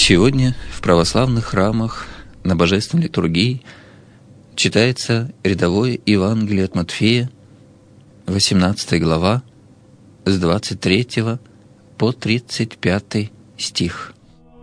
Сегодня в православных храмах на Божественной литургии читается рядовое Евангелие от Матфея, 18 глава, с 23 по 35 стих.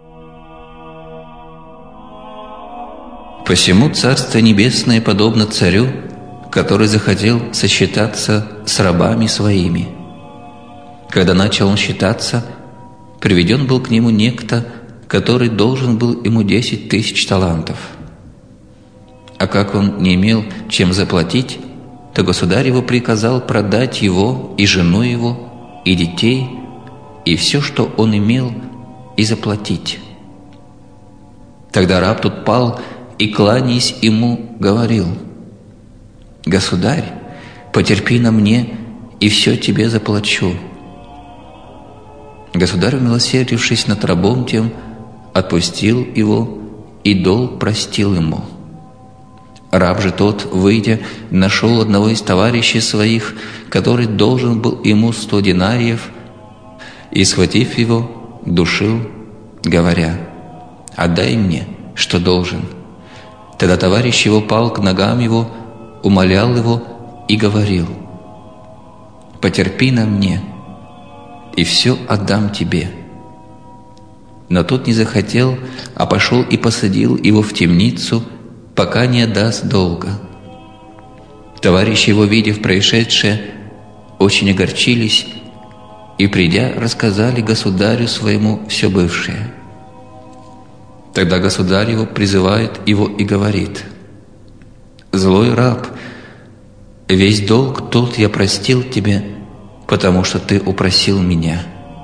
«Посему Царство Небесное подобно царю, который захотел сосчитаться с рабами своими. Когда начал он считаться, приведен был к нему некто, который должен был ему 10 000 талантов. А как он не имел чем заплатить, то государь его приказал продать его и жену его, и детей, и все, что он имел, и заплатить. Тогда раб тут пал и, кланяясь ему, говорил: «Государь, потерпи на мне, и все тебе заплачу». Государь, умилосердившись над рабом тем, отпустил его и долг простил ему. Раб же тот, выйдя, нашел одного из товарищей своих, который должен был ему 100 динариев, и, схватив его, душил, говоря: «Отдай мне, что должен». Тогда товарищ его пал к ногам его, умолял его и говорил: «Потерпи на мне, и все отдам тебе». Но тот не захотел, а пошел и посадил его в темницу, пока не отдаст долга. Товарищи его, видев происшедшее, очень огорчились и, придя, рассказали государю своему все бывшее. Тогда государь его призывает его и говорит: «Злой раб, весь долг тот я простил тебе, потому что ты упросил меня.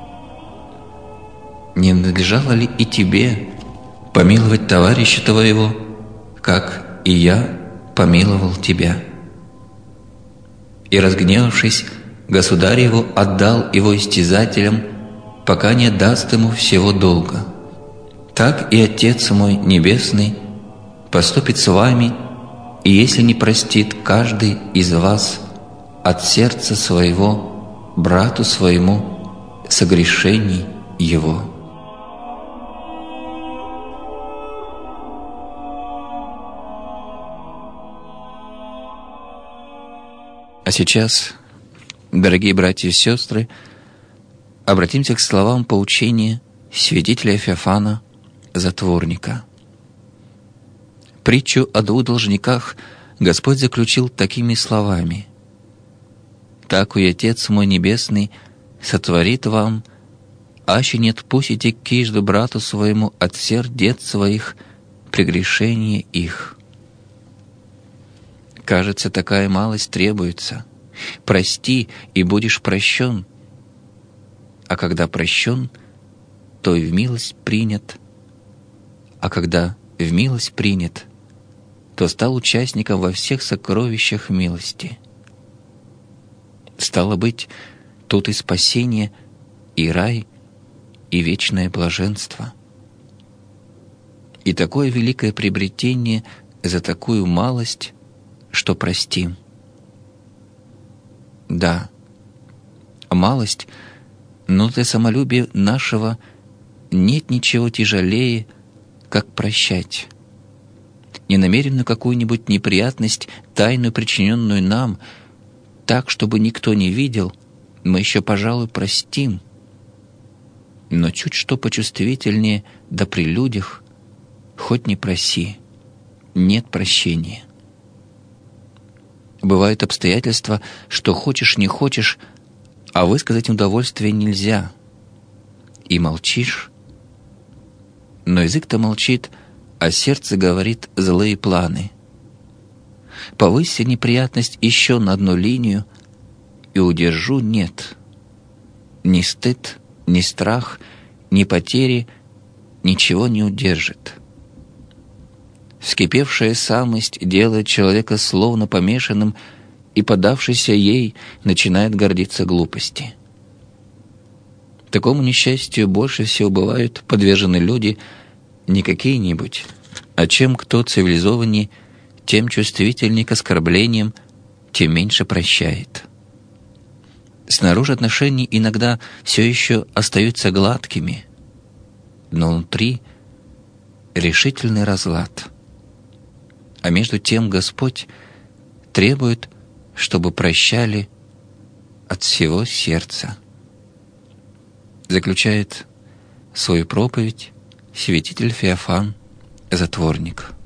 Не надлежало ли и тебе помиловать товарища твоего, как и я помиловал тебя?» И, разгневавшись, государь его отдал его истязателям, пока не отдаст ему всего долга. Так и Отец мой Небесный поступит с вами, и если не простит каждый из вас от сердца своего брату своему согрешений его». А сейчас, дорогие братья и сестры, обратимся к словам поучения святителя Феофана Затворника. Притчу о 2 должниках Господь заключил такими словами: «Так и Отец мой Небесный сотворит вам, аще не отпустите кижду брату своему от сердец своих прегрешения их». Кажется, такая малость требуется. Прости, и будешь прощен. А когда прощен, то и в милость принят. А когда в милость принят, то стал участником во всех сокровищах милости. Стало быть, тут и спасение, и рай, и вечное блаженство. И такое великое приобретение за такую малость, что простим. Да, малость, но для самолюбия нашего нет ничего тяжелее, как прощать. Ненамеренную какую-нибудь неприятность, тайную причиненную нам, так, чтобы никто не видел, мы еще, пожалуй, простим. Но чуть что почувствительнее, да при людях, хоть не проси, нет прощения. Бывают обстоятельства, что хочешь не хочешь, а высказать удовольствие нельзя. И молчишь. Но язык-то молчит, а сердце говорит злые планы. Повыси неприятность еще на одну линию, и удержу нет. Ни стыд, ни страх, ни потери ничего не удержит. Вскипевшая самость делает человека словно помешанным, и, подавшийся ей, начинает гордиться глупости. Такому несчастью больше всего бывают подвержены люди не какие-нибудь, а чем кто цивилизованнее, тем чувствительнее к оскорблениям, тем меньше прощает. Снаружи отношения иногда все еще остаются гладкими, но внутри решительный разлад. А между тем Господь требует, чтобы прощали от всего сердца. Заключает свою проповедь святитель Феофан Затворник.